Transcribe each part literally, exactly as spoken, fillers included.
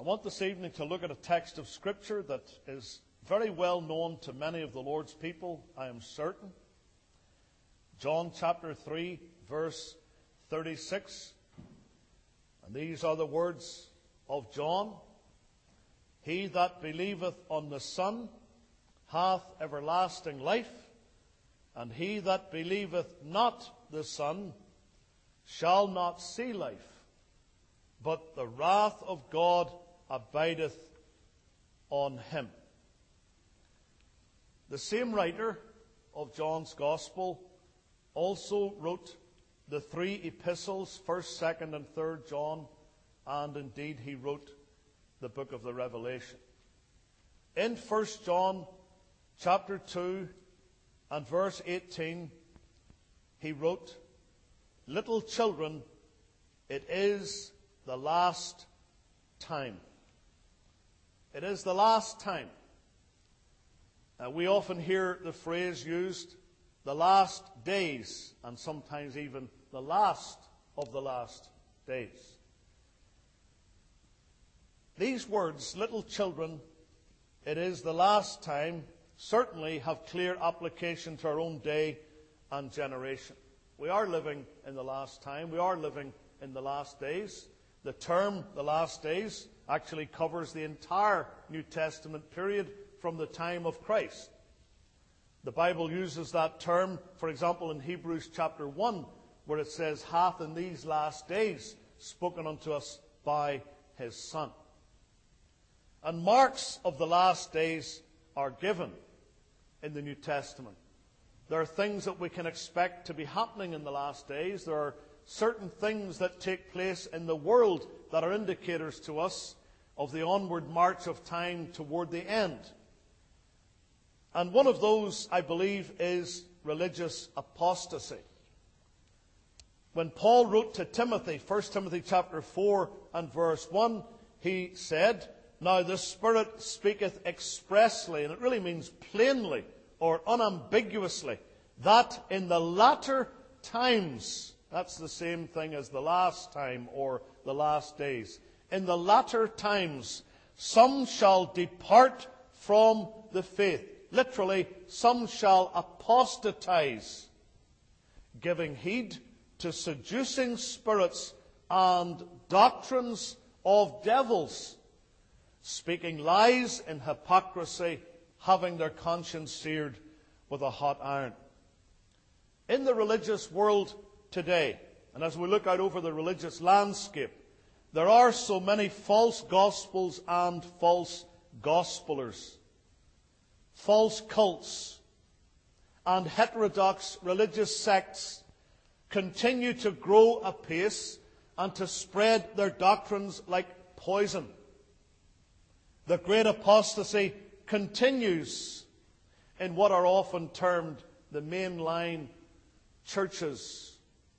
I want this evening to look at a text of Scripture that is very well known to many of the Lord's people, I am certain. John chapter three, verse thirty-six. And these are the words of John. He that believeth on the Son hath everlasting life, and he that believeth not the Son shall not see life, but the wrath of God abideth on him. The same writer of John's Gospel also wrote the three epistles, first, second, and third John, and indeed he wrote the book of the Revelation. In First John chapter two and verse eighteen, he wrote, "Little children, it is the last time." It is the last time. Uh, we often hear the phrase used, the last days, and sometimes even the last of the last days. These words, little children, it is the last time, certainly have clear application to our own day and generation. We are living in the last time. We are living in the last days. The term, the last days, actually covers the entire New Testament period from the time of Christ. The Bible uses that term, for example, in Hebrews chapter one, where it says, "Hath in these last days spoken unto us by his Son." And marks of the last days are given in the New Testament. There are things that we can expect to be happening in the last days. There are certain things that take place in the world that are indicators to us of the onward march of time toward the end. And one of those, I believe, is religious apostasy. When Paul wrote to Timothy, First Timothy chapter four and verse one, he said, "Now the Spirit speaketh expressly," and it really means plainly or unambiguously, "that in the latter times," that's the same thing as the last time or the last days, "in the latter times some shall depart from the faith." Literally, some shall apostatize, giving heed to seducing spirits and doctrines of devils, speaking lies in hypocrisy, having their conscience seared with a hot iron. In the religious world today, and as we look out over the religious landscape, there are so many false gospels and false gospelers, false cults, and heterodox religious sects continue to grow apace and to spread their doctrines like poison. The great apostasy continues in what are often termed the mainline churches.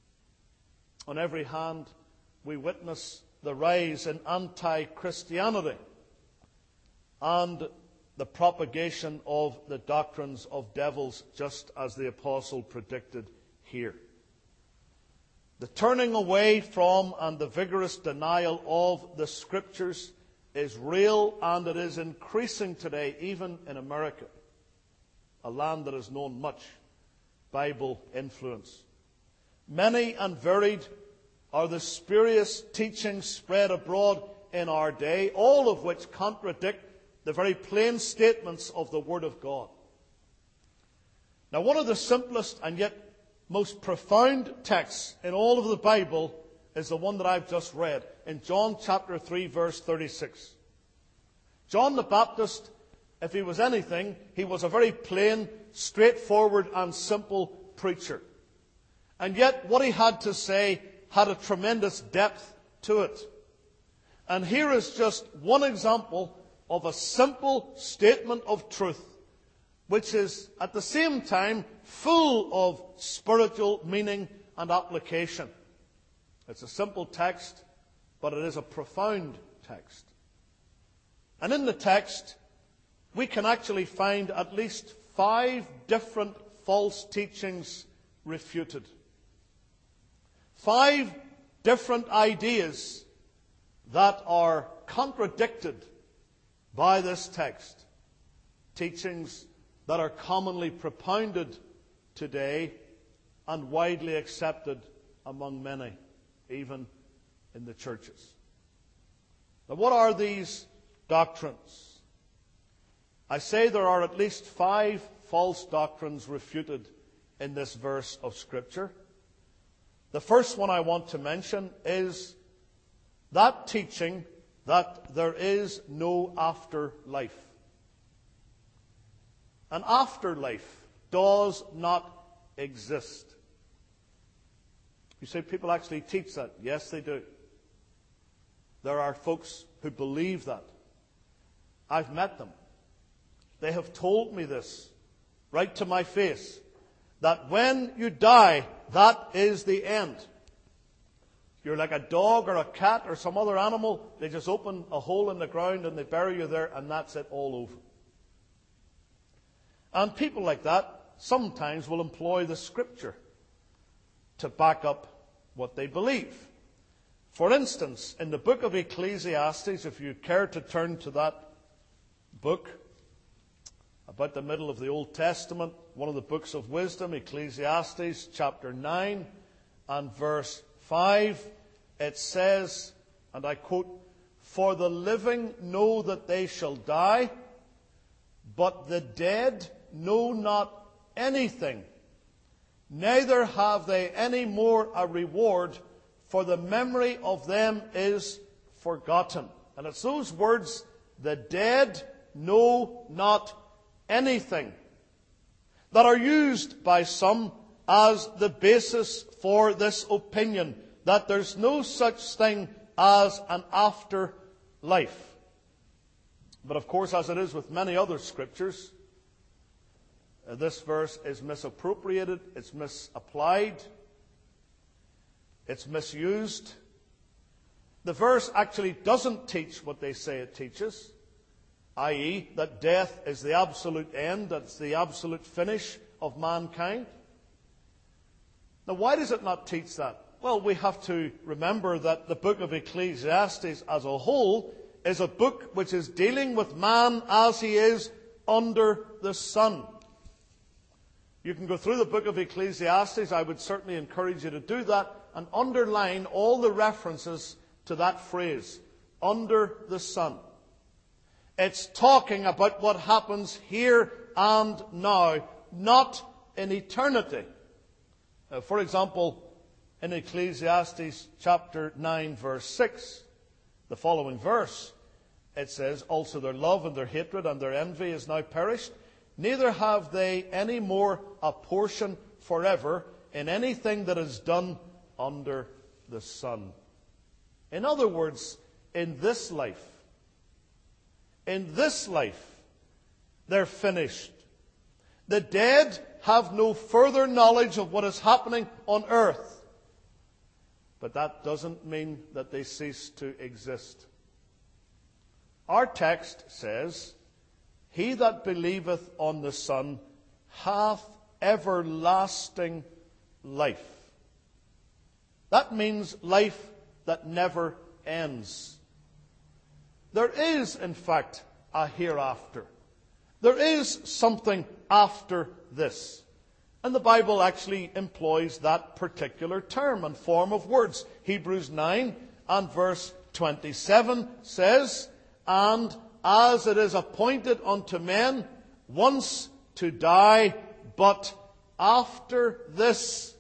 On every hand, we witness the rise in anti-Christianity and the propagation of the doctrines of devils, just as the apostle predicted here. The turning away from and the vigorous denial of the Scriptures is real, and it is increasing today, even in America, a land that has known much Bible influence. Many and varied are the spurious teachings spread abroad in our day, all of which contradict the very plain statements of the Word of God. Now, one of the simplest and yet most profound texts in all of the Bible is the one that I've just read, in John chapter three, verse thirty-six. John the Baptist, if he was anything, he was a very plain, straightforward, and simple preacher. And yet, what he had to say had a tremendous depth to it. And here is just one example of a simple statement of truth, which is at the same time full of spiritual meaning and application. It's a simple text, but it is a profound text. And in the text, we can actually find at least five different false teachings refuted. Five different ideas that are contradicted by this text. Teachings that are commonly propounded today and widely accepted among many, even in the churches. Now, what are these doctrines? I say there are at least five false doctrines refuted in this verse of Scripture. The first one I want to mention is that teaching that there is no afterlife. An afterlife does not exist. You say people actually teach that. Yes, they do. There are folks who believe that. I've met them. They have told me this right to my face, that when you die, that is the end. You're like a dog or a cat or some other animal. They just open a hole in the ground and they bury you there, and that's it, all over. And people like that sometimes will employ the Scripture to back up what they believe. For instance, in the book of Ecclesiastes, if you care to turn to that book, about the middle of the Old Testament, one of the books of wisdom, Ecclesiastes chapter nine and verse five, it says, and I quote, "For the living know that they shall die, but the dead know not anything, neither have they any more a reward, for the memory of them is forgotten." And it's those words, "the dead know not anything," that are used by some as the basis for this opinion, that there's no such thing as an afterlife. But of course, as it is with many other scriptures, uh, this verse is misappropriated, it's misapplied, it's misused. The verse actually doesn't teach what they say it teaches, that is, that death is the absolute end, that's the absolute finish of mankind. Now, why does it not teach that? Well, we have to remember that the book of Ecclesiastes as a whole is a book which is dealing with man as he is under the sun. You can go through the book of Ecclesiastes. I would certainly encourage you to do that and underline all the references to that phrase, under the sun. It's talking about what happens here and now, not in eternity. Uh, for example, in Ecclesiastes chapter nine, verse six, the following verse, it says, "Also their love and their hatred and their envy is now perished, neither have they any more a portion forever in anything that is done under the sun." In other words, in this life, in this life, they're finished. The dead have no further knowledge of what is happening on earth. But that doesn't mean that they cease to exist. Our text says, "He that believeth on the Son hath everlasting life." That means life that never ends. There is, in fact, a hereafter. There is something after this. And the Bible actually employs that particular term and form of words. Hebrews nine and verse twenty-seven says, "And as it is appointed unto men once to die, but after this,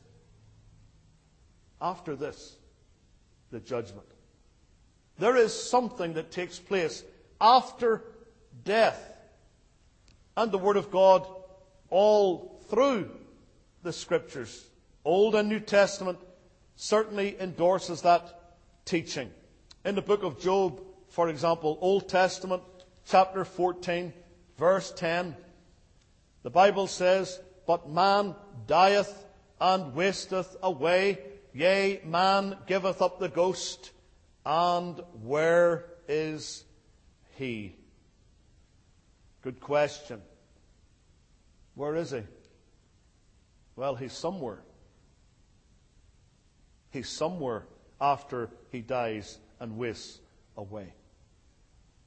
after this, the judgment." There is something that takes place after death. And the Word of God, all through the Scriptures, Old and New Testament, certainly endorses that teaching. In the book of Job, for example, Old Testament, chapter fourteen, verse ten, the Bible says, "But man dieth and wasteth away, yea, man giveth up the ghost, and where is he?" Good question. Where is he? Well, he's somewhere. He's somewhere after he dies and wastes away.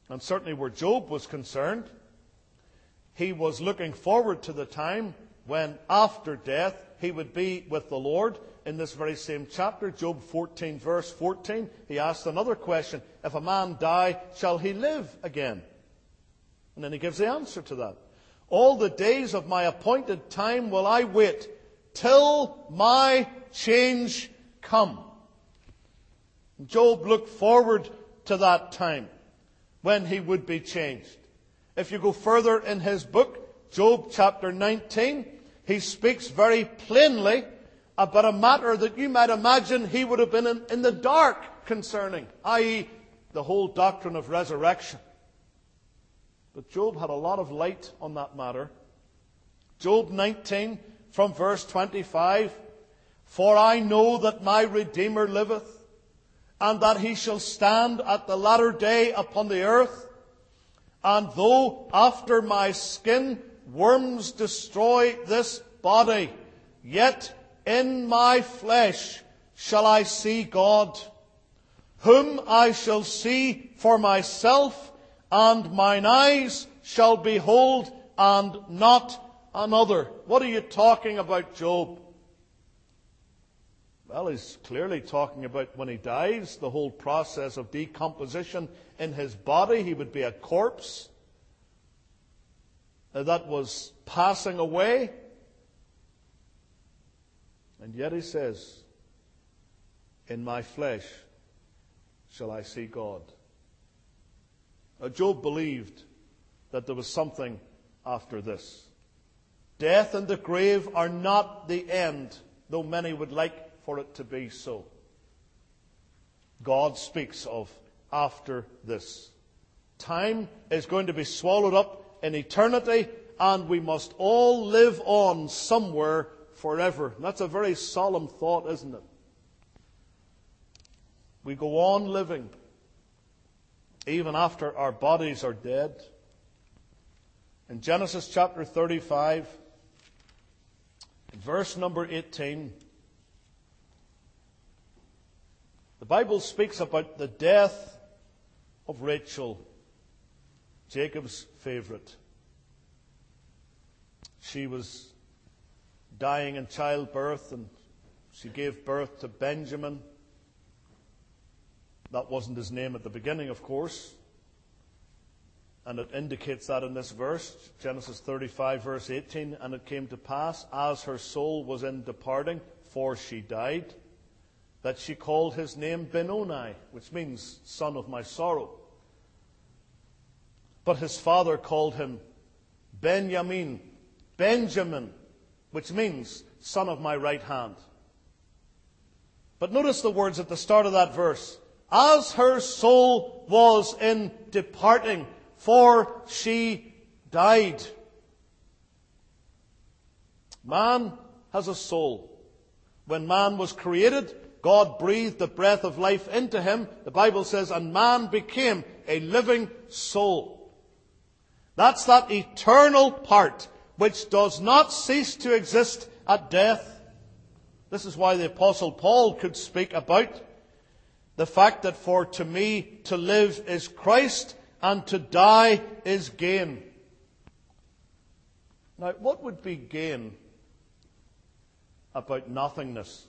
And certainly where Job was concerned, he was looking forward to the time when after death he would be with the Lord. In this very same chapter, Job fourteen, verse fourteen, he asked another question. If a man die, shall he live again? And then he gives the answer to that. All the days of my appointed time will I wait, till my change come. Job looked forward to that time when he would be changed. If you go further in his book, Job chapter nineteen, he speaks very plainly about a matter that you might imagine he would have been in, in the dark concerning, that is the whole doctrine of resurrection. But Job had a lot of light on that matter. Job nineteen from verse twenty-five, for I know that my Redeemer liveth, and that he shall stand at the latter day upon the earth. And though after my skin worms destroy this body, yet in my flesh shall I see God, whom I shall see for myself, and mine eyes shall behold, and not another. What are you talking about, Job? Well, he's clearly talking about when he dies, the whole process of decomposition in his body. He would be a corpse that was passing away. And yet he says, in my flesh shall I see God. Now, Job believed that there was something after this. Death and the grave are not the end, though many would like for it to be so. God speaks of after this. Time is going to be swallowed up in eternity, and we must all live on somewhere forever. And that's a very solemn thought, isn't it? We go on living even after our bodies are dead. In Genesis chapter thirty-five, verse number eighteen, the Bible speaks about the death of Rachel, Jacob's favorite. She was dying in childbirth, and she gave birth to Benjamin. That wasn't his name at the beginning, of course. And it indicates that in this verse, Genesis thirty-five, verse eighteen, and it came to pass, as her soul was in departing, for she died, that she called his name Benoni, which means son of my sorrow. But his father called him Benjamin, Benjamin, which means son of my right hand. But notice the words at the start of that verse. As her soul was in departing, for she died. Man has a soul. When man was created, God breathed the breath of life into him. The Bible says, and man became a living soul. That's that eternal part which does not cease to exist at death. This is why the Apostle Paul could speak about the fact that for to me to live is Christ, and to die is gain. Now, what would be gain about nothingness?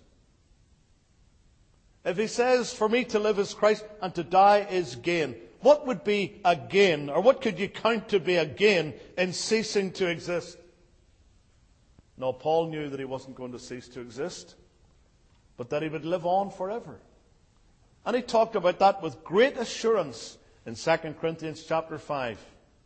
If he says, for me to live is Christ and to die is gain, what would be a gain, or what could you count to be a gain in ceasing to exist? No, Paul knew that he wasn't going to cease to exist, but that he would live on forever. And he talked about that with great assurance in Second Corinthians chapter five.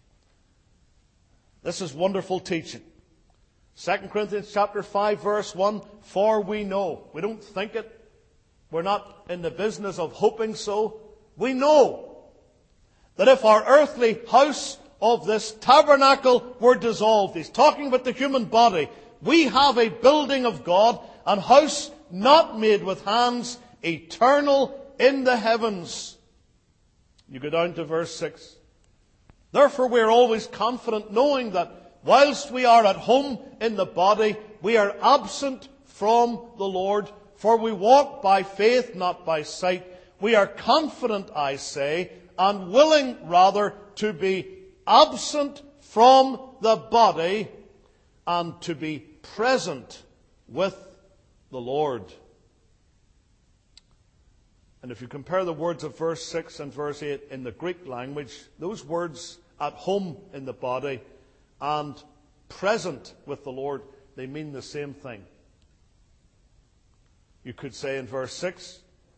This is wonderful teaching. Second Corinthians chapter five, verse one, for we know. We don't think it. We're not in the business of hoping so. We know that if our earthly house of this tabernacle were dissolved, he's talking about the human body, we have a building of God, an house not made with hands, eternal in the heavens. You go down to verse six. Therefore we are always confident, knowing that whilst we are at home in the body, we are absent from the Lord. For we walk by faith, not by sight. We are confident, I say, and willing rather to be absent from the body and to be present with the Lord. And if you compare the words of verse six and verse eight in the Greek language, those words, at home in the body and present with the Lord, they mean the same thing. You could say in verse six,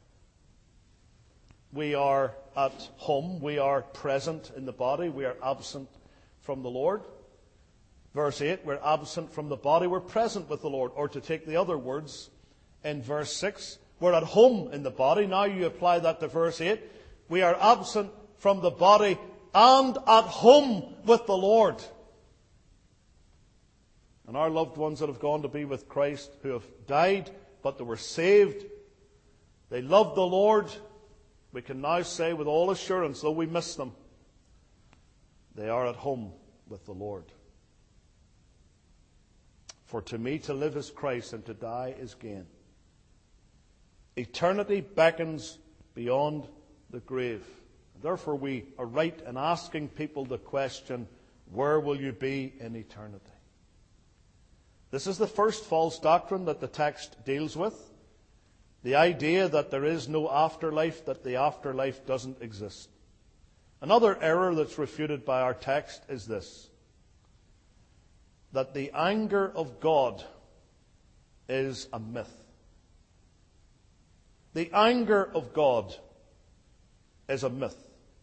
we are at home, we are present in the body, we are absent from the Lord. Verse eight, we're absent from the body, we're present with the Lord. Or to take the other words, in verse six, we're at home in the body. Now you apply that to verse eight. We are absent from the body and at home with the Lord. And our loved ones that have gone to be with Christ, who have died, but they were saved, they loved the Lord, we can now say with all assurance, though we miss them, they are at home with the Lord. For to me to live is Christ, and to die is gain. Eternity beckons beyond the grave. Therefore we are right in asking people the question, where will you be in eternity? This is the first false doctrine that the text deals with. The idea that there is no afterlife, that the afterlife doesn't exist. Another error that's refuted by our text is this: that the anger of God is a myth. The anger of God is a myth.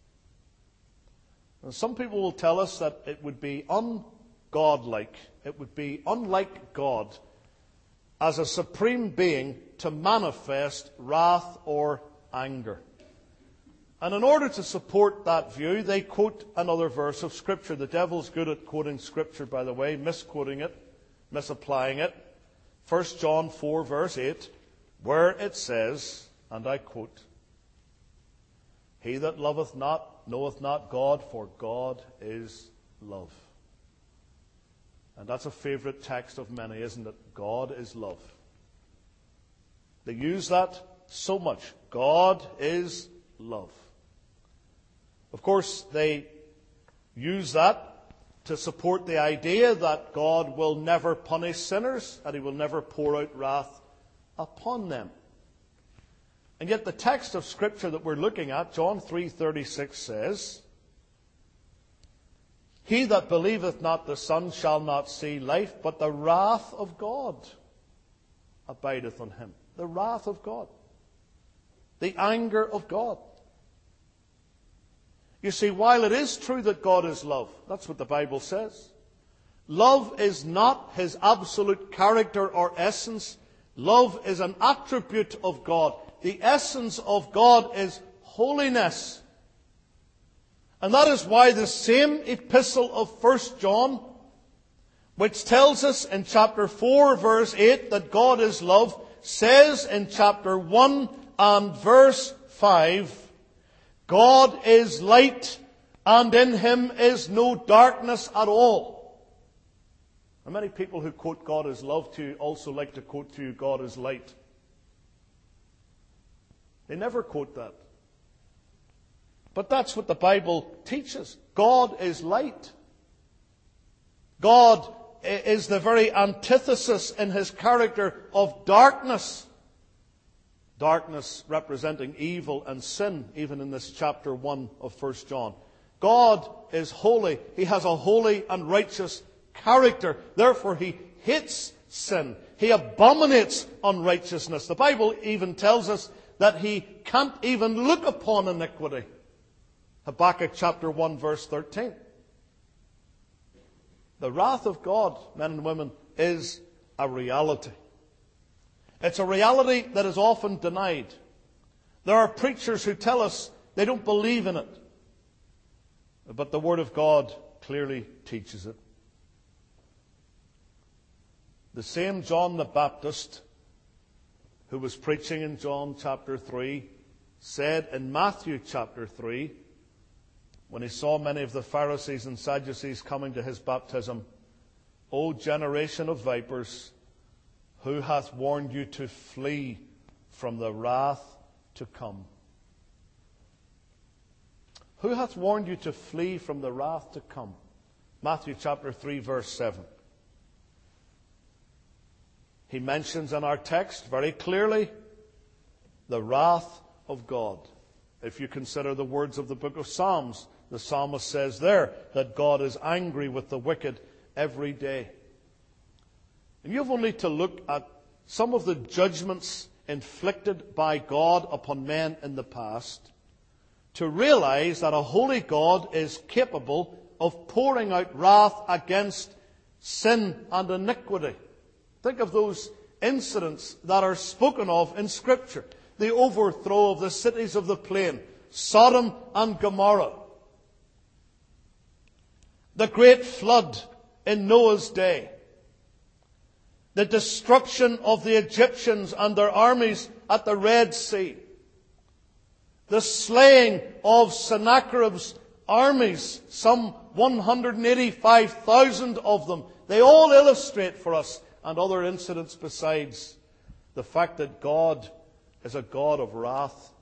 And some people will tell us that it would be ungodlike, it would be unlike God as a supreme being to manifest wrath or anger. And in order to support that view, they quote another verse of Scripture. The devil's good at quoting Scripture, by the way, misquoting it, misapplying it. First John four, verse eight, where it says, and I quote, "He that loveth not knoweth not God, for God is love." And that's a favourite text of many, isn't it? God is love. They use that so much. God is love. Of course, they use that to support the idea that God will never punish sinners, that He will never pour out wrath upon them. And yet the text of Scripture that we're looking at, John three thirty-six, says, "He that believeth not the Son shall not see life, but the wrath of God abideth on him." The wrath of God. The anger of God. You see, while it is true that God is love, that's what the Bible says, love is not His absolute character or essence. Love is an attribute of God. The essence of God is holiness. And that is why the same epistle of First John, which tells us in chapter four, verse eight, that God is love, says in chapter one and verse five, God is light, and in Him is no darkness at all. And many people who quote God is love to you also like to quote to you God is light. They never quote that. But that's what the Bible teaches. God is light. God is the very antithesis in His character of darkness. Darkness representing evil and sin, even in this chapter one of First John. God is holy. He has a holy and righteous character. Therefore, He hates sin. He abominates unrighteousness. The Bible even tells us that He can't even look upon iniquity. Habakkuk chapter one, verse thirteen. The wrath of God, men and women, is a reality. It's a reality that is often denied. There are preachers who tell us they don't believe in it. But the Word of God clearly teaches it. The same John the Baptist, who was preaching in John chapter three, said in Matthew chapter three, when he saw many of the Pharisees and Sadducees coming to his baptism, "O generation of vipers, who hath warned you to flee from the wrath to come?" Who hath warned you to flee from the wrath to come? Matthew chapter three, verse seven. He mentions in our text very clearly the wrath of God. If you consider the words of the book of Psalms, the psalmist says there that God is angry with the wicked every day. And you have only to look at some of the judgments inflicted by God upon men in the past to realize that a holy God is capable of pouring out wrath against sin and iniquity. Think of those incidents that are spoken of in Scripture. The overthrow of the cities of the plain, Sodom and Gomorrah. The great flood in Noah's day. The destruction of the Egyptians and their armies at the Red Sea. The slaying of Sennacherib's armies, some one hundred eighty-five thousand of them. They all illustrate for us, and other incidents besides, the fact that God is a God of wrath.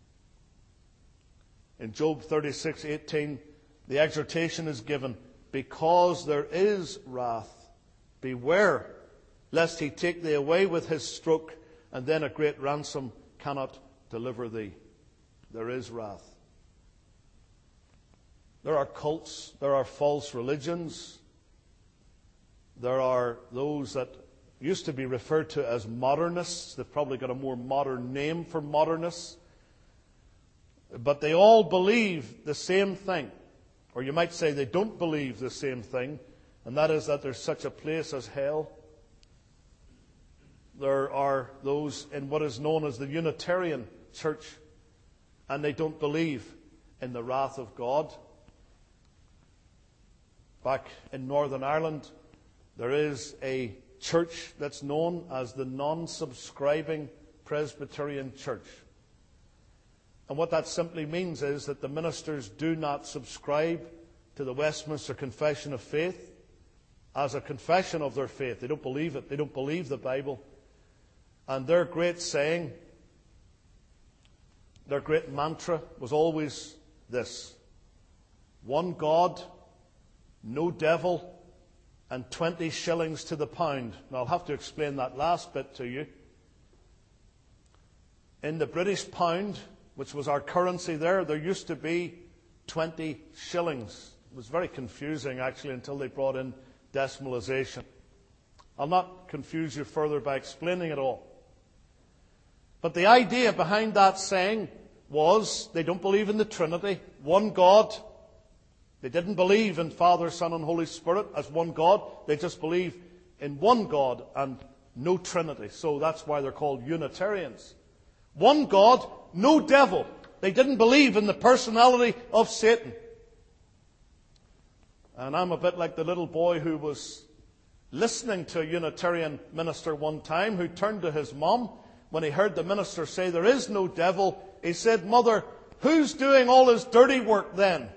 In Job thirty-six eighteen, the exhortation is given, because there is wrath, beware lest he take thee away with his stroke, and then a great ransom cannot deliver thee. There is wrath. There are cults, there are false religions, there are those that used to be referred to as modernists. They've probably got a more modern name for modernists. But they all believe the same thing. Or you might say they don't believe the same thing, and that is that there's such a place as hell. There are those in what is known as the Unitarian Church, and they don't believe in the wrath of God. Back in Northern Ireland, there is a church that's known as the Non-Subscribing Presbyterian Church. And what that simply means is that the ministers do not subscribe to the Westminster Confession of Faith as a confession of their faith. They don't believe it. They don't believe the Bible. And their great saying, their great mantra was always this: one God, no devil, and twenty shillings to the pound. Now, I'll have to explain that last bit to you. In the British pound, which was our currency there, there used to be twenty shillings. It was very confusing, actually, until they brought in decimalization. I'll not confuse you further by explaining it all. But the idea behind that saying was they don't believe in the Trinity, one God. They didn't believe in Father, Son, and Holy Spirit as one God. They just believe in one God and no Trinity. So that's why they're called Unitarians. One God, no devil. They didn't believe in the personality of Satan. And I'm a bit like the little boy who was listening to a Unitarian minister one time, who turned to his mom when he heard the minister say there is no devil. He said, "Mother, who's doing all his dirty work then?"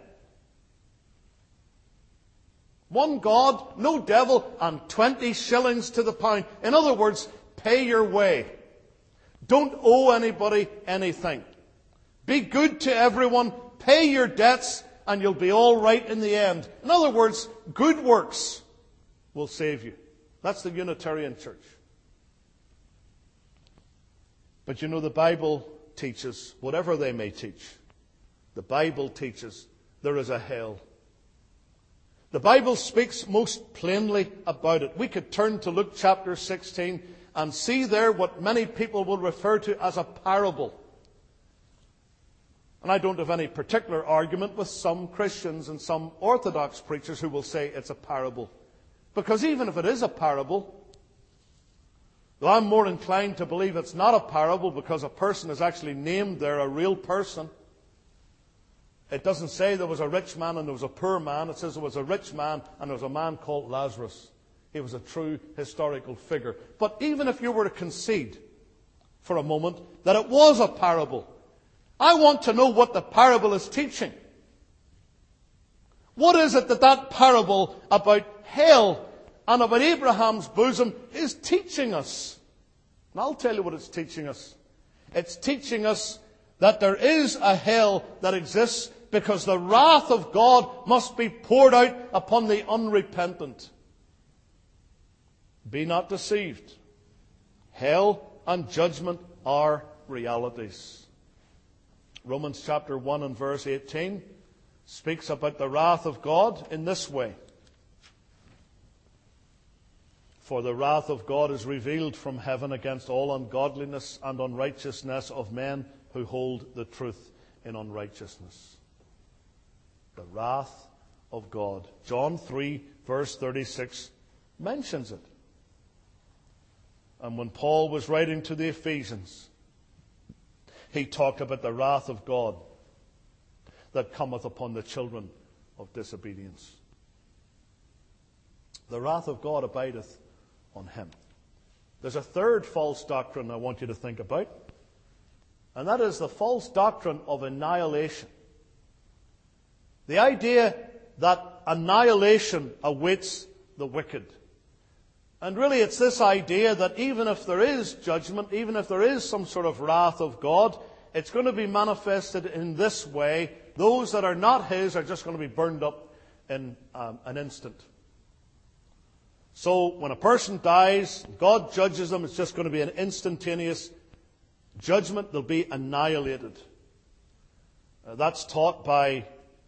One God, no devil, and twenty shillings to the pound. In other words, pay your way. Don't owe anybody anything. Be good to everyone. Pay your debts, and you'll be all right in the end. In other words, good works will save you. That's the Unitarian Church. But you know, the Bible teaches, whatever they may teach, the Bible teaches there is a hell. The Bible speaks most plainly about it. We could turn to Luke chapter sixteen and see there what many people will refer to as a parable. And I don't have any particular argument with some Christians and some Orthodox preachers who will say it's a parable. Because even if it is a parable, though I'm more inclined to believe it's not a parable because a person is actually named there, a real person. It doesn't say there was a rich man and there was a poor man. It says there was a rich man and there was a man called Lazarus. He was a true historical figure. But even if you were to concede for a moment that it was a parable, I want to know what the parable is teaching. What is it that that parable about hell and about Abraham's bosom is teaching us? And I'll tell you what it's teaching us. It's teaching us that there is a hell that exists because the wrath of God must be poured out upon the unrepentant. Be not deceived. Hell and judgment are realities. Romans chapter one and verse eighteen speaks about the wrath of God in this way. For the wrath of God is revealed from heaven against all ungodliness and unrighteousness of men who hold the truth in unrighteousness. The wrath of God. John three verse thirty-six mentions it. And when Paul was writing to the Ephesians, he talked about the wrath of God that cometh upon the children of disobedience. The wrath of God abideth on him. There's a third false doctrine I want you to think about, and that is the false doctrine of annihilation. The idea that annihilation awaits the wicked. And really it's this idea that even if there is judgment, even if there is some sort of wrath of God, it's going to be manifested in this way. Those that are not His are just going to be burned up in um, an instant. So when a person dies, God judges them, it's just going to be an instantaneous judgment. They'll be annihilated. Uh, that's taught by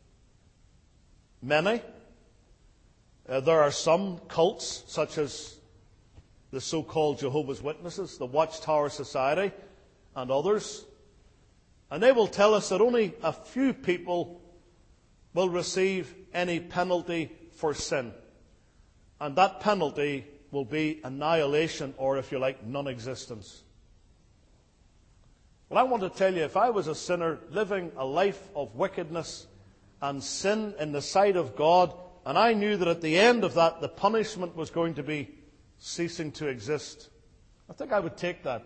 many. Uh, there are some cults, such as the so-called Jehovah's Witnesses, the Watchtower Society, and others. And they will tell us that only a few people will receive any penalty for sin. And that penalty will be annihilation, or if you like, non-existence. Well, I want to tell you, if I was a sinner living a life of wickedness and sin in the sight of God, and I knew that at the end of that the punishment was going to be ceasing to exist, I think I would take that.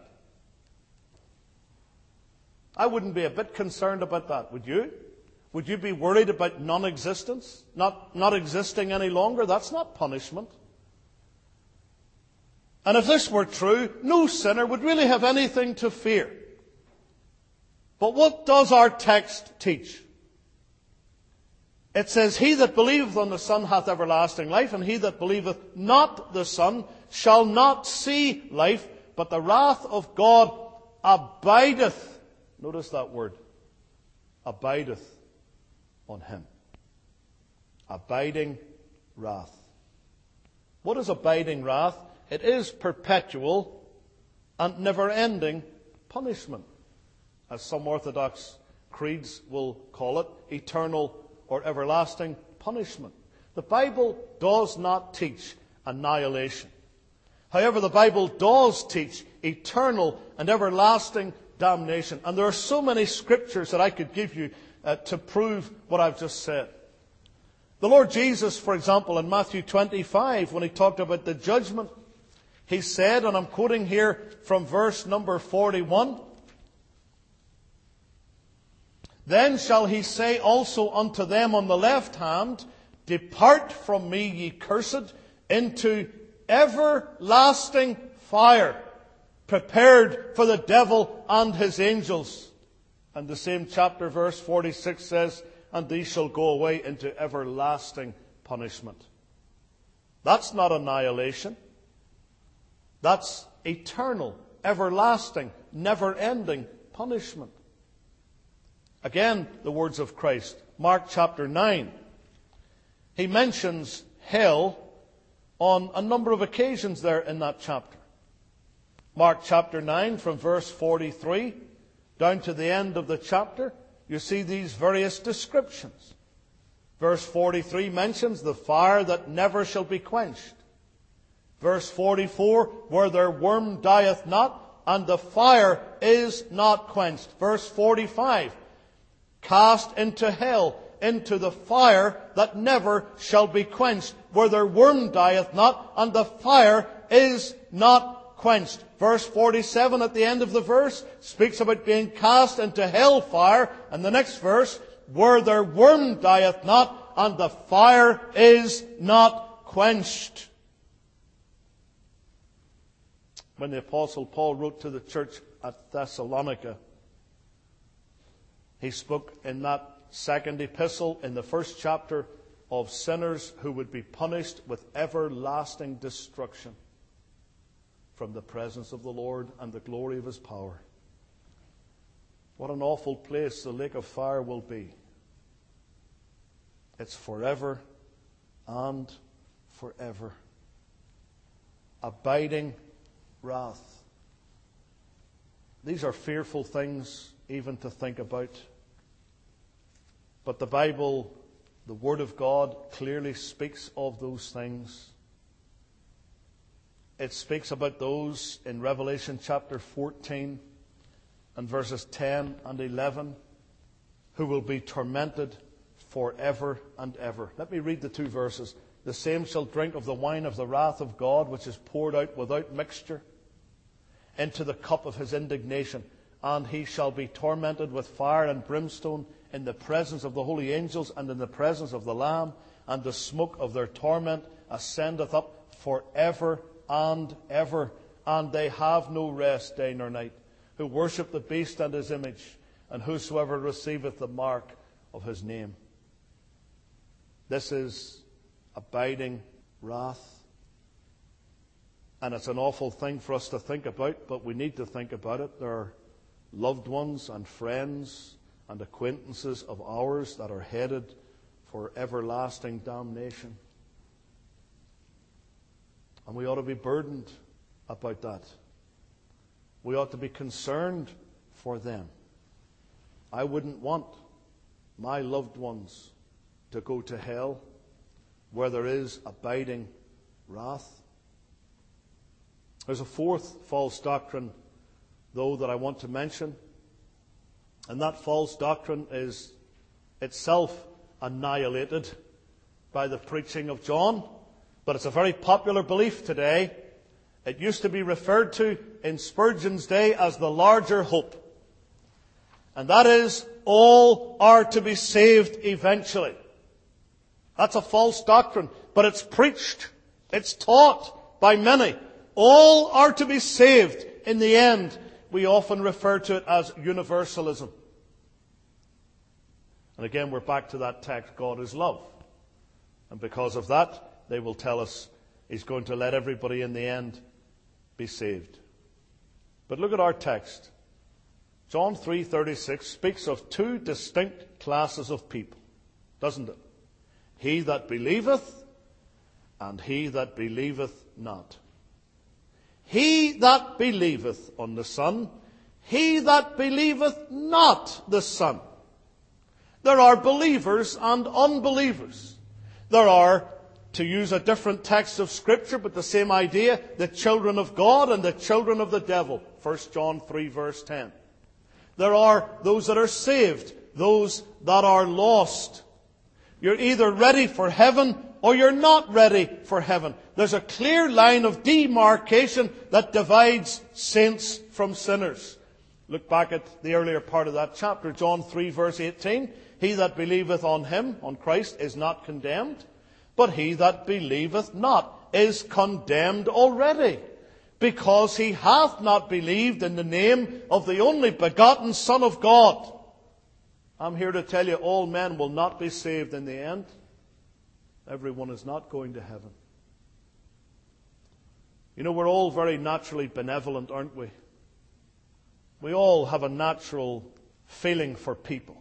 I wouldn't be a bit concerned about that, would you? Would you be worried about non-existence? Not, not existing any longer? That's not punishment. And if this were true, no sinner would really have anything to fear. But what does our text teach? It says, He that believeth on the Son hath everlasting life, and he that believeth not the Son shall not see life, but the wrath of God abideth. Notice that word. Abideth on him. Abiding wrath. What is abiding wrath? It is perpetual and never-ending punishment. As some Orthodox creeds will call it, eternal or everlasting punishment. The Bible does not teach annihilation. However, the Bible does teach eternal and everlasting damnation. And there are so many scriptures that I could give you uh, to prove what I've just said. The Lord Jesus, for example, in Matthew twenty-five, when He talked about the judgment, He said, and I'm quoting here from verse number forty-one, Then shall He say also unto them on the left hand, Depart from me, ye cursed, into everlasting fire, prepared for the devil and his angels. And the same chapter, verse forty-six says, And these shall go away into everlasting punishment. That's not annihilation. That's eternal, everlasting, never-ending punishment. Again, the words of Christ. Mark chapter nine. He mentions hell on a number of occasions there in that chapter. Mark chapter nine, from verse forty-three down to the end of the chapter, you see these various descriptions. Verse forty-three mentions the fire that never shall be quenched. Verse forty-four, where their worm dieth not, and the fire is not quenched. Verse forty-five, cast into hell, into the fire that never shall be quenched, where their worm dieth not, and the fire is not quenched. Verse forty-seven at the end of the verse speaks about being cast into hell fire, and the next verse, where their worm dieth not, and the fire is not quenched. When the Apostle Paul wrote to the church at Thessalonica, he spoke in that second epistle in the first chapter of sinners who would be punished with everlasting destruction from the presence of the Lord and the glory of His power. What an awful place the lake of fire will be. It's forever and forever. Abiding wrath. These are fearful things even to think about. But the Bible, the Word of God, clearly speaks of those things. It speaks about those in Revelation chapter fourteen and verses ten and eleven who will be tormented forever and ever. Let me read the two verses. The same shall drink of the wine of the wrath of God, which is poured out without mixture into the cup of His indignation. And he shall be tormented with fire and brimstone in the presence of the holy angels and in the presence of the Lamb. And the smoke of their torment ascendeth up forever and ever. And they have no rest day nor night, who worship the beast and his image, and whosoever receiveth the mark of his name. This is abiding wrath. And it's an awful thing for us to think about, but we need to think about it. There are loved ones and friends and acquaintances of ours that are headed for everlasting damnation. And we ought to be burdened about that. We ought to be concerned for them. I wouldn't want my loved ones to go to hell where there is abiding wrath. There's a fourth false doctrine, though, that I want to mention. And that false doctrine is itself annihilated by the preaching of John. But it's a very popular belief today. It used to be referred to in Spurgeon's day as the larger hope. And that is, all are to be saved eventually. That's a false doctrine, but it's preached, it's taught by many. All are to be saved in the end. We often refer to it as universalism. And again, we're back to that text, God is love. And because of that, they will tell us He's going to let everybody in the end be saved. But look at our text. John three thirty-six speaks of two distinct classes of people, doesn't it? He that believeth and he that believeth not. He that believeth on the Son, he that believeth not the Son. There are believers and unbelievers. There are, to use a different text of Scripture, but the same idea, the children of God and the children of the devil. First John three verse ten. There are those that are saved, those that are lost. You're either ready for heaven or you're not ready for heaven. There's a clear line of demarcation that divides saints from sinners. Look back at the earlier part of that chapter, John three verse eighteen. He that believeth on Him, on Christ, is not condemned, but he that believeth not is condemned already, because he hath not believed in the name of the only begotten Son of God. I'm here to tell you, all men will not be saved in the end. Everyone is not going to heaven. You know, we're all very naturally benevolent, aren't we? We all have a natural feeling for people.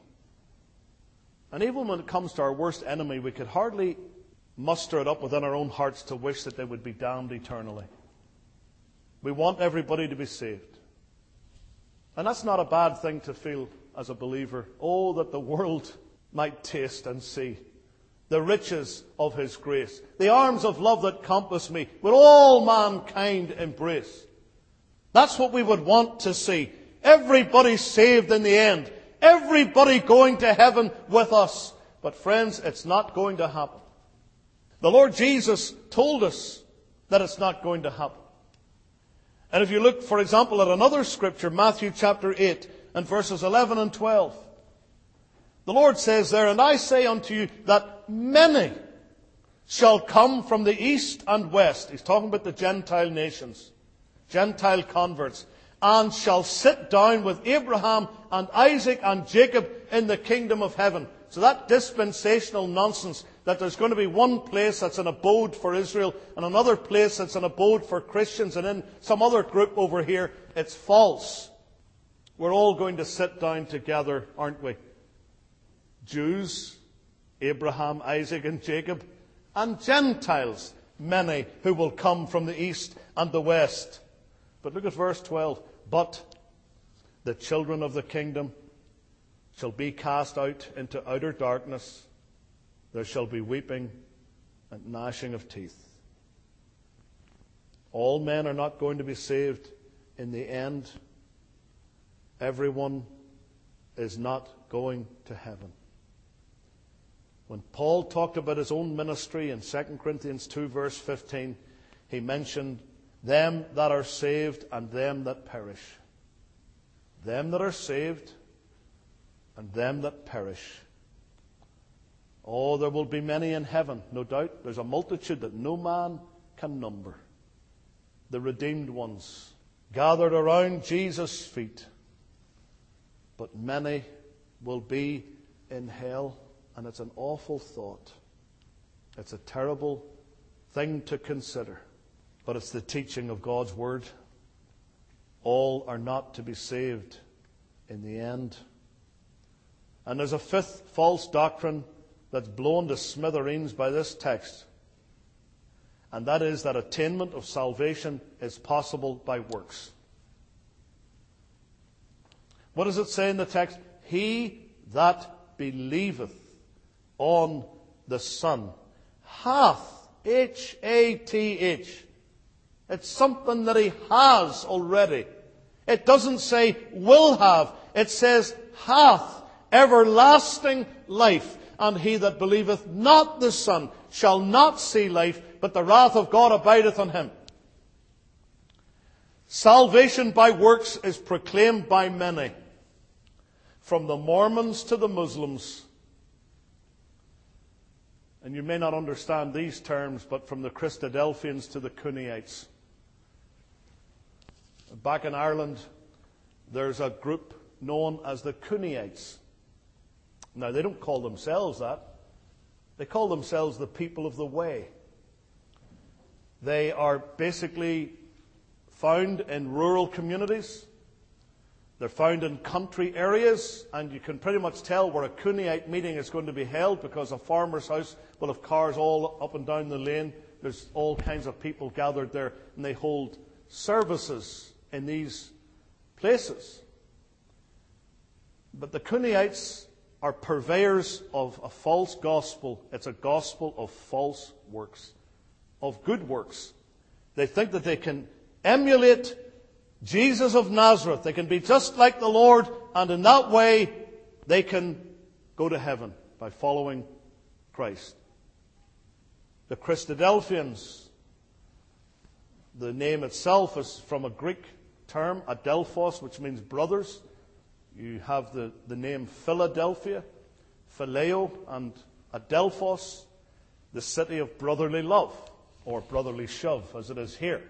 And even when it comes to our worst enemy, we could hardly muster it up within our own hearts to wish that they would be damned eternally. We want everybody to be saved. And that's not a bad thing to feel as a believer. Oh, that the world might taste and see the riches of His grace. The arms of love that compass me, with all mankind embrace. That's what we would want to see. Everybody saved in the end. Everybody going to heaven with us. But friends, it's not going to happen. The Lord Jesus told us that it's not going to happen. And if you look, for example, at another scripture, Matthew chapter eight and verses eleven and twelve. The Lord says there, and I say unto you that many shall come from the east and west. He's talking about the Gentile nations, Gentile converts, and shall sit down with Abraham and Isaac and Jacob in the kingdom of heaven. So that dispensational nonsense that there's going to be one place that's an abode for Israel and another place that's an abode for Christians and then some other group over here, it's false. We're all going to sit down together, aren't we? Jews, Abraham, Isaac and Jacob, and Gentiles, many who will come from the east and the west. But look at verse twelve. But the children of the kingdom shall be cast out into outer darkness. There shall be weeping and gnashing of teeth. All men are not going to be saved in the end. Everyone is not going to heaven. When Paul talked about his own ministry in Second Corinthians two verse fifteen, he mentioned them that are saved and them that perish. Them that are saved and them that perish. Oh, there will be many in heaven, no doubt. There's a multitude that no man can number. The redeemed ones gathered around Jesus' feet. But many will be in hell, and it's an awful thought. It's a terrible thing to consider. But it's the teaching of God's Word. All are not to be saved in the end. And there's a fifth false doctrine that's blown to smithereens by this text. And that is that attainment of salvation is possible by works. What does it say in the text? He that believeth on the Son hath, H A T H. It's something that he has already. It doesn't say will have. It says hath everlasting life. And he that believeth not the Son shall not see life, but the wrath of God abideth on him. Salvation by works is proclaimed by many, from the Mormons to the Muslims. And you may not understand these terms, but from the Christadelphians to the Cuneites. Back in Ireland, there's a group known as the Cuneites. Now, they don't call themselves that. They call themselves the people of the way. They are basically found in rural communities. They're found in country areas, and you can pretty much tell where a Cuneite meeting is going to be held because a farmer's house will have cars all up and down the lane. There's all kinds of people gathered there, and they hold services in these places. But the Cuneites are purveyors of a false gospel. It's a gospel of false works, of good works. They think that they can emulate Jesus of Nazareth. They can be just like the Lord, and in that way they can go to heaven by following Christ. The Christadelphians, the name itself is from a Greek term, adelphos, which means brothers. You have the, the name Philadelphia, Phileo, and Adelphos, the city of brotherly love, or brotherly shove, as it is here.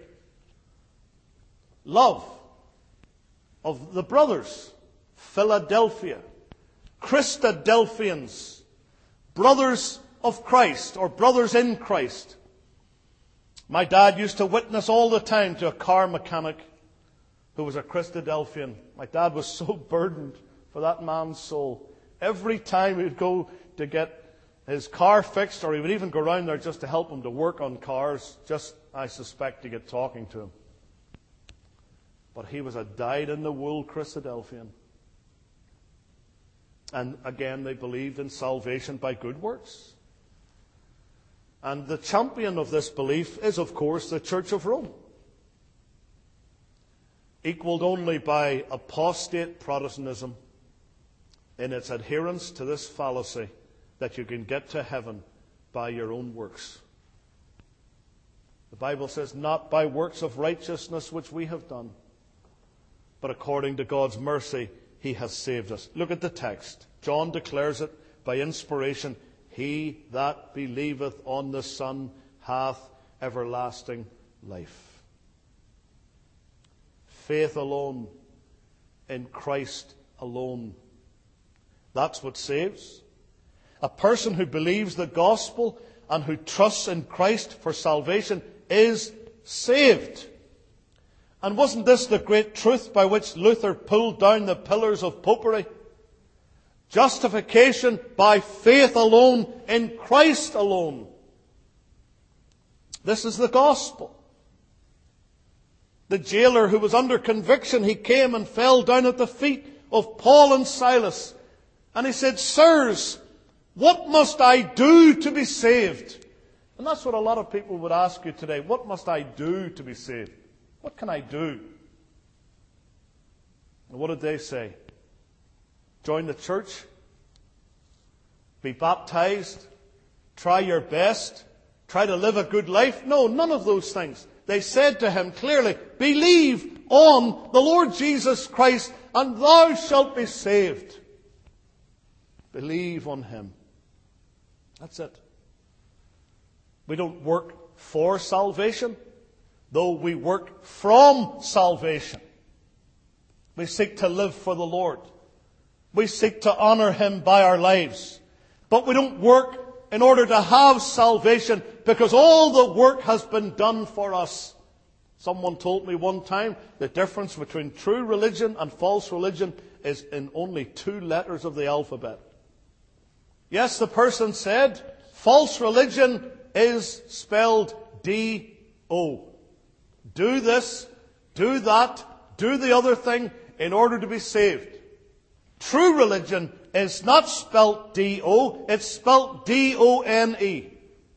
Love of the brothers, Philadelphia. Christadelphians, brothers of Christ, or brothers in Christ. My dad used to witness all the time to a car mechanic who was a Christadelphian. My dad was so burdened for that man's soul. Every time he'd go to get his car fixed, or he would even go around there just to help him to work on cars, just, I suspect, to get talking to him. But he was a dyed-in-the-wool Christadelphian. And again, they believed in salvation by good works. And the champion of this belief is, of course, the Church of Rome, equaled only by apostate Protestantism in its adherence to this fallacy that you can get to heaven by your own works. The Bible says, not by works of righteousness which we have done, but according to God's mercy He has saved us. Look at the text. John declares it by inspiration. He that believeth on the Son hath everlasting life. Faith alone, in Christ alone. That's what saves. A person who believes the gospel and who trusts in Christ for salvation is saved. And wasn't this the great truth by which Luther pulled down the pillars of popery? Justification by faith alone, in Christ alone. This is the gospel. The jailer who was under conviction, he came and fell down at the feet of Paul and Silas. And he said, "Sirs, what must I do to be saved?" And that's what a lot of people would ask you today. What must I do to be saved? What can I do? And what did they say? Join the church? Be baptized? Try your best? Try to live a good life? No, none of those things. They said to him clearly, "Believe on the Lord Jesus Christ, and thou shalt be saved." Believe on him. That's it. We don't work for salvation, though we work from salvation. We seek to live for the Lord. We seek to honor him by our lives. But we don't work in order to have salvation, because all the work has been done for us. Someone told me one time the difference between true religion and false religion is in only two letters of the alphabet. Yes, the person said, false religion is spelled D O. Do this, do that, do the other thing in order to be saved. True religion is not spelt D O, it's spelt D O N E.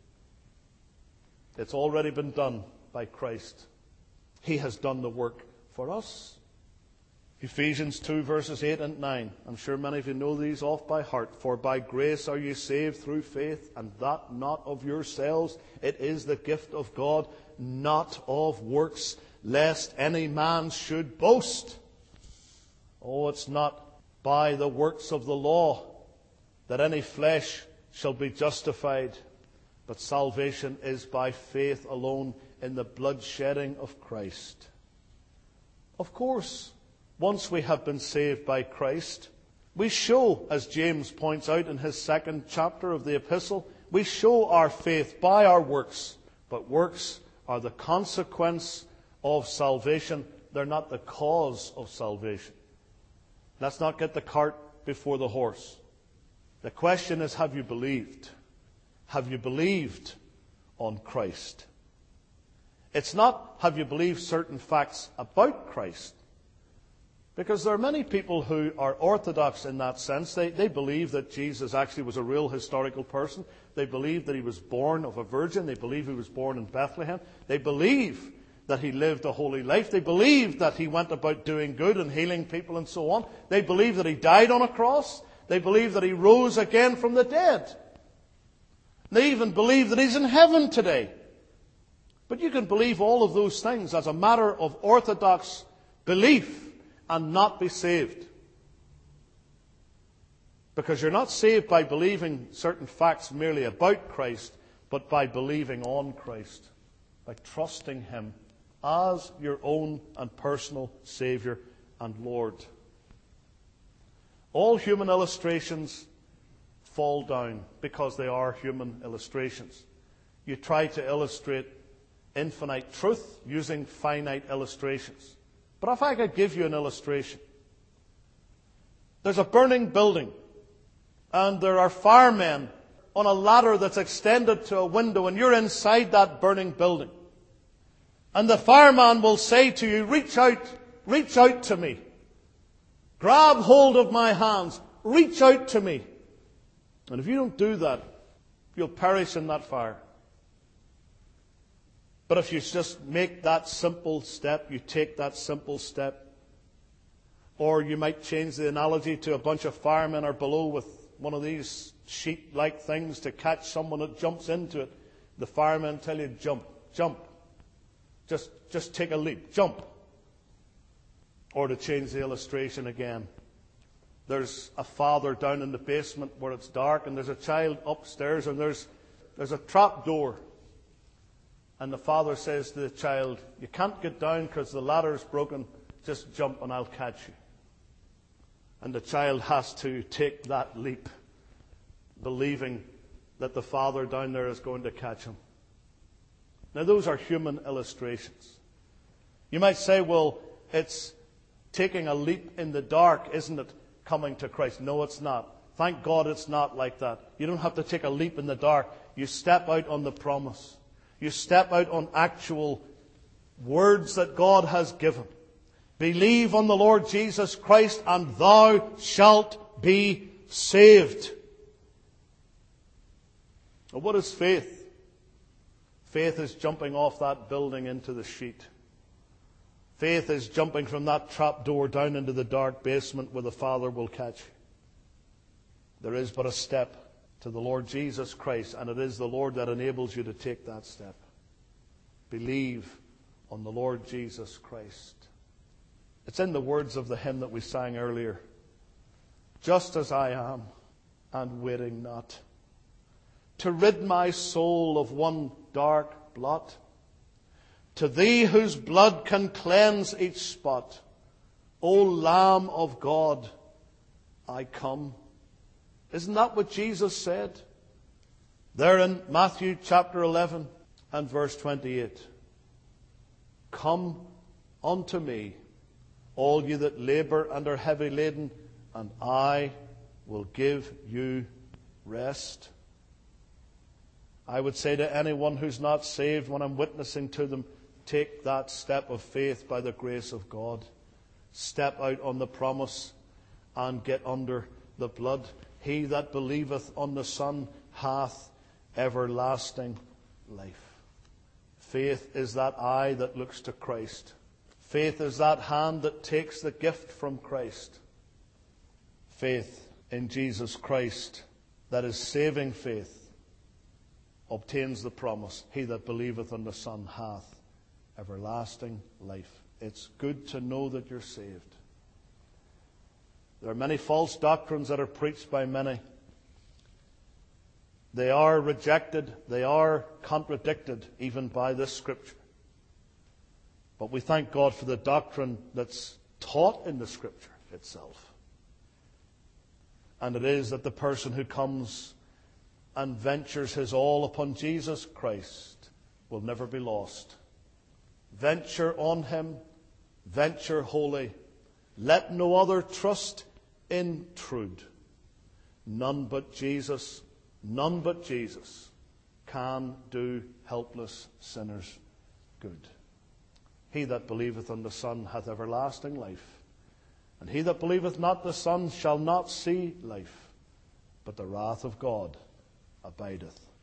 It's already been done by Christ. He has done the work for us. Ephesians two verses eight and nine. I'm sure many of you know these off by heart. "For by grace are you saved through faith, and that not of yourselves. It is the gift of God, not of works, lest any man should boast." Oh, it's not by the works of the law that any flesh shall be justified, but salvation is by faith alone in the blood shedding of Christ. Of course, once we have been saved by Christ, we show, as James points out in his second chapter of the epistle, we show our faith by our works. But works are the consequence of salvation. They're not the cause of salvation. Let's not get the cart before the horse. The question is, have you believed? Have you believed on Christ? It's not, have you believed certain facts about Christ? Because there are many people who are orthodox in that sense. They, they believe that Jesus actually was a real historical person. They believe that he was born of a virgin. They believe he was born in Bethlehem. They believe that he lived a holy life. They believe that he went about doing good and healing people and so on. They believe that he died on a cross. They believe that he rose again from the dead. They even believe that he's in heaven today. But you can believe all of those things as a matter of orthodox belief and not be saved. Because you're not saved by believing certain facts merely about Christ, but by believing on Christ, by trusting him as your own and personal Savior and Lord. All human illustrations fall down because they are human illustrations. You try to illustrate infinite truth using finite illustrations. But if I could give you an illustration. There's a burning building, and there are firemen on a ladder that's extended to a window, and you're inside that burning building. And the fireman will say to you, reach out, reach out to me. Grab hold of my hands, reach out to me. And if you don't do that, you'll perish in that fire. But if you just make that simple step, you take that simple step, or you might change the analogy to a bunch of firemen are below with one of these sheet-like things to catch someone that jumps into it. The firemen tell you, jump, jump. Just, just take a leap, jump. Or to change the illustration again, there's a father down in the basement where it's dark, and there's a child upstairs, and there's, there's a trap door. And the father says to the child, you can't get down because the ladder's broken. Just jump and I'll catch you. And the child has to take that leap believing that the Father down there is going to catch him. Now, those are human illustrations. You might say, well, it's taking a leap in the dark, isn't it, coming to Christ? No, it's not. Thank God it's not like that. You don't have to take a leap in the dark. You step out on the promise. You step out on actual words that God has given. Believe on the Lord Jesus Christ and thou shalt be saved. Well, what is faith? Faith is jumping off that building into the sheet. Faith is jumping from that trap door down into the dark basement where the Father will catch you. There is but a step to the Lord Jesus Christ, and it is the Lord that enables you to take that step. Believe on the Lord Jesus Christ. It's in the words of the hymn that we sang earlier. Just as I am, and waiting not, to rid my soul of one dark blot, to Thee whose blood can cleanse each spot, O Lamb of God, I come. Isn't that what Jesus said? There in Matthew chapter eleven and verse twenty-eight. Come unto me, all you that labour and are heavy laden, and I will give you rest. I would say to anyone who's not saved, when I'm witnessing to them, take that step of faith by the grace of God. Step out on the promise and get under the blood. He that believeth on the Son hath everlasting life. Faith is that eye that looks to Christ. Faith is that hand that takes the gift from Christ. Faith in Jesus Christ, that is saving faith, obtains the promise. He that believeth on the Son hath everlasting life. It's good to know that you're saved. There are many false doctrines that are preached by many. They are rejected. They are contradicted even by this Scripture. But we thank God for the doctrine that's taught in the Scripture itself. And it is that the person who comes and ventures his all upon Jesus Christ will never be lost. Venture on Him. Venture wholly. Let no other trust intrude. None but Jesus, none but Jesus can do helpless sinners good. He that believeth on the Son hath everlasting life, and he that believeth not the Son shall not see life, but the wrath of God abideth